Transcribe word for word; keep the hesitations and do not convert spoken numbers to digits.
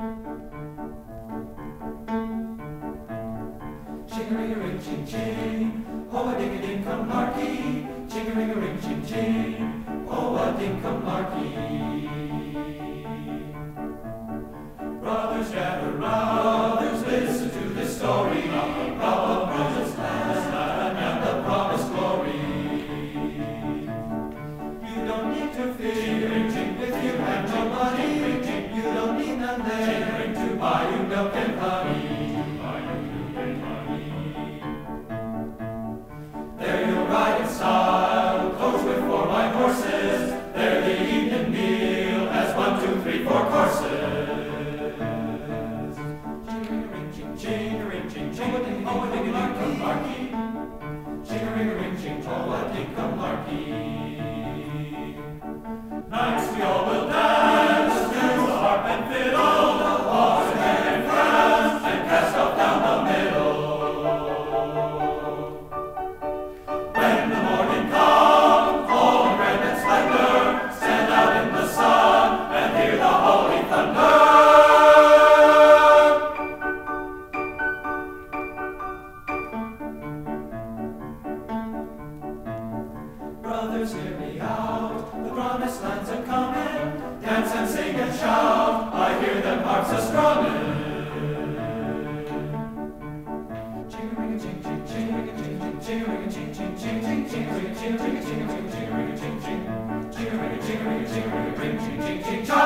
Ching-a-ring-a-ring, ching-ching, oh a ding-a-ding-cum-larky. Ching-a-ring-a-ring, ching-ching, oh a ding-cum-larky. Brothers gather round, brothers listen to this story of the promised land and the promised glory. You don't need to fear, ching-a-ring-ching, if you have no money. Ching-a-ring-ching, you don't need none there. Ching-a-ring to buy you milk and honey. There you'll ride in style, coach with four white horses. There the evening meal has one, two, three, four courses. Ching-a-ring, ching, ching-a-ring, ching, ching, oh a ding-a-ding-cum-larky. Ching-a-ring-a-ring, ching, oh a ding-cum-larky. Nights we all will dance to the harp and fiddle, waltz and France, and cast off down the middle. When the morning comes, all in grand and splendor, stand out in the sun and hear the holy thunder. Brothers, hear me out, the promised lands are coming. Dance and sing and shout, I hear them harps a strumming. Ching-a-ring-a-ching-ching, ching-a-ring-a-ching-ching, ching-a-ring-a-ching-ching, ching-a-ring-a-ching-ching, ching-a-ring-a-ching-ching, ching-a-ring-a-ching-ching, ching-a-ring-a-ching-ching, ching-a-ring-a-ching-ching, ching-a-ring-a-ching-ching, ching-a-ring-a-ching-ching, ching-a-ring-a-ching-ching,